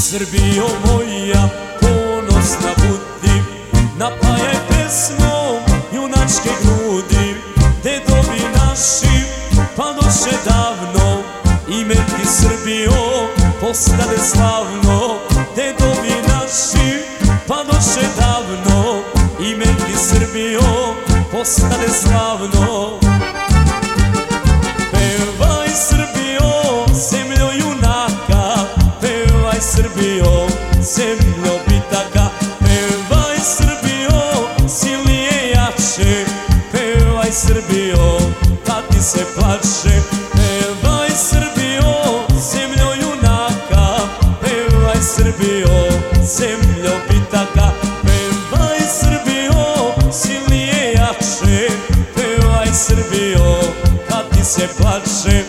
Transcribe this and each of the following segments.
Srbijo moja, ponosna budi, napajaj pesmom junačke grudi. Dedovi naši padoše davno, ime ti Srbijo postade slavno. Dedovi naši padoše davno, ime ti Srbijo postade slavno. Pevaj Srbijo, zemljo junaka, pevaj Srbijo, zemljo bitaka. Pevaj Srbijo, silnije jače, pevaj Srbijo, kad ti se plače. Pevaj Srbijo, zemljo junaka, pevaj Srbijo, zemljo bitaka. Pevaj Srbijo, silnije jače, pevaj Srbijo, kad ti se plače.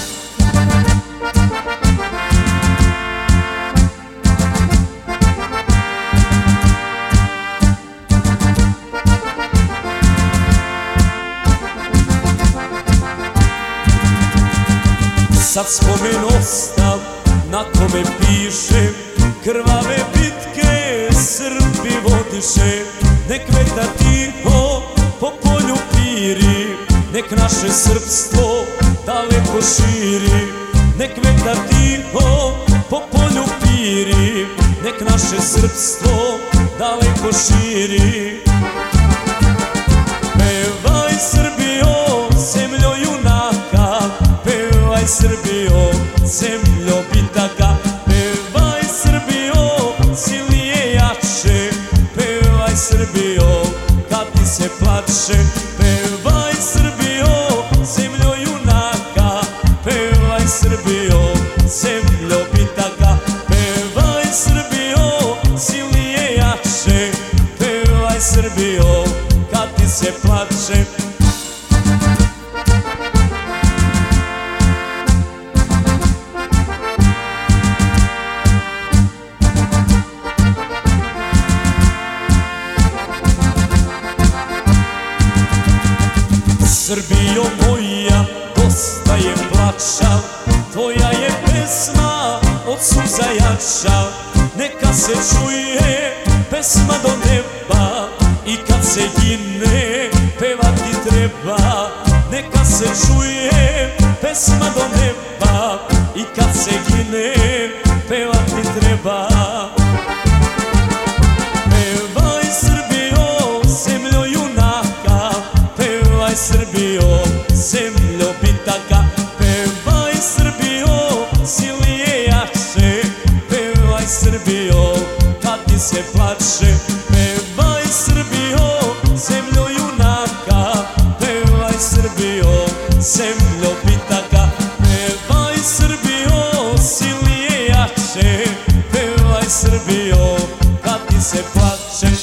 Sad spomen ostav na kome piše, krvave bitke Srbi vodiše. Nek vetar tiho po polju piri, nek naše srpstvo daleko širi. Nek vetar tiho po polju piri, nek naše srpstvo daleko širi. Pevaj Srbijo, zemljo junaka, pevaj Srbijo, zemljo bitaka. Pevaj Srbijo, silnije jače, pevaj Srbijo, kad ti se plače. Pevaj Srbijo, zemljo junaka, pevaj Srbijo, zemljo bitaka. Pevaj Srbijo, silnije jače, pevaj Srbijo, kad ti se plače. Srbijo moja, dosta je plača, tvoja je pesma od suza jača. Neka se čuje pesma do neba i kad se gine pevati treba. Neka se čuje pesma do neba i kad se gine pevati treba. Pevaj Srbijo, zemljo junaka, pevaj Srbijo, zemljo bitaka. Pevaj Srbijo, silnije jače, pevaj Srbijo, kad ti se plače. Pevaj Srbijo, zemljo junaka, pevaj Srbijo, zemljo bitaka. Pevaj Srbijo, silnije jače, pevaj Srbijo, kad ti se plače.